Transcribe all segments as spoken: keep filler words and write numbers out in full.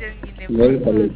Oui, allô.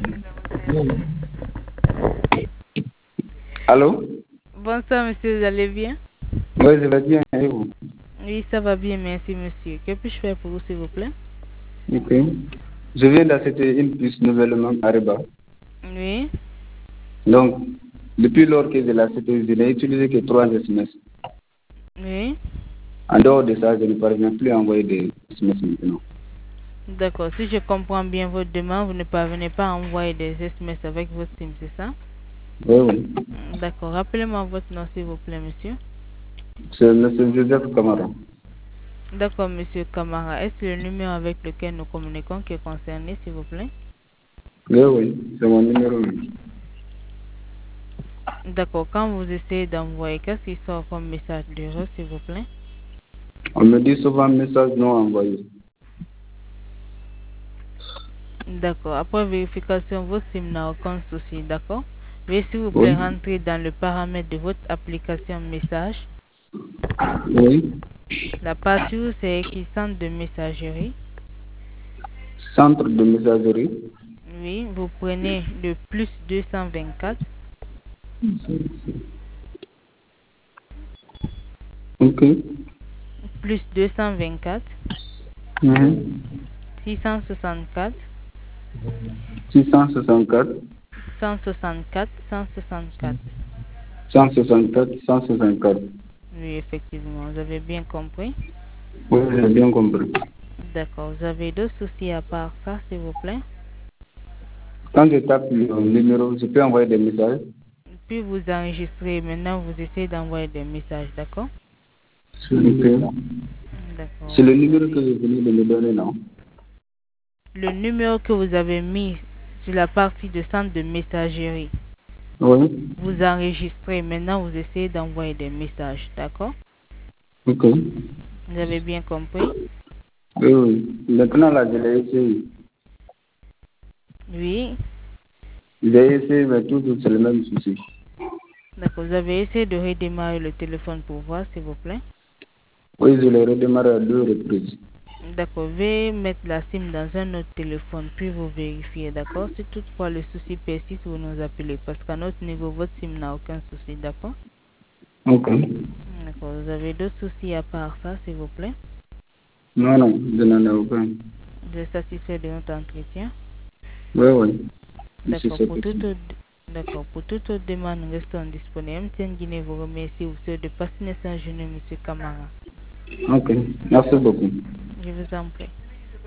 Allô? Bonsoir, monsieur, vous allez bien? Oui, je vais bien, et vous? Oui, ça va bien, merci, monsieur. Que puis-je faire pour vous, s'il vous plaît? Ok. Je viens d'acheter une puce nouvellement à Reba. Oui. Donc, depuis lors que je l'ai acheté, je n'ai utilisé que trois S M S. Oui. En dehors de ça, je ne parviens plus à envoyer des S M S maintenant. D'accord. Si je comprends bien votre demande, vous ne parvenez pas à envoyer des S M S avec votre SIM, c'est ça? Oui, oui. D'accord. Rappelez-moi votre nom, s'il vous plaît, monsieur. C'est M. Joseph Camara. D'accord, monsieur Kamara. Est-ce le numéro avec lequel nous communiquons qui est concerné, s'il vous plaît? Oui, oui, c'est mon numéro. Oui. D'accord. Quand vous essayez d'envoyer, qu'est-ce qui sort comme message d'erreur, s'il vous plaît? On me dit souvent message non envoyé. D'accord. Après vérification, votre SIM n'a aucun souci, d'accord? Veuillez s'il vous plaît Oui. rentrer dans le paramètre de votre application message. Oui. La partie où c'est écrit centre de messagerie. Centre de messagerie. Oui, vous prenez le plus deux cent vingt-quatre. Ok. Plus deux cent vingt-quatre. Mhm. six cent soixante-quatre. six cent soixante-quatre. cent soixante-quatre. cent soixante-quatre. cent soixante-quatre, cent soixante-quatre. Oui, effectivement, vous avez bien compris. Oui, j'ai bien compris. D'accord. Vous avez d'autres soucis à part ça, s'il vous plaît? Quand je tape le numéro, je peux envoyer des messages. Puis vous enregistrez. Maintenant, vous essayez d'envoyer des messages, d'accord? Ok. D'accord. C'est le Vous numéro avez que je venais de me donner, non? le numéro que vous avez mis sur la partie de centre de messagerie. Oui. Vous enregistrez. Maintenant, vous essayez d'envoyer des messages, d'accord? Ok. Vous avez bien compris? Oui, oui. Maintenant, là, je l'ai essayé. Oui. J'ai essayé, mais toujours, c'est le même souci. D'accord. Vous avez essayé de redémarrer le téléphone pour voir, s'il vous plaît? Oui, je l'ai redémarré à deux reprises. D'accord. Veuillez mettre la SIM dans un autre téléphone, puis vous vérifiez, d'accord? Si toutefois le souci persiste, vous nous appelez, parce qu'à notre niveau, votre SIM n'a aucun souci, d'accord? Ok. D'accord. Vous avez d'autres soucis à part ça, s'il vous plaît? Non, non, je n'en ai aucun. Vous êtes satisfait de notre entretien? Oui, oui. Je suis D'accord. Pour toute satisfait. autre, d'accord. Pour toute autre demande, nous restons disponibles. M T N Guinée vous remercie. Vous souhaite de passer une excellente journée, monsieur Kamara. Ok. Merci beaucoup. Je vous en prie.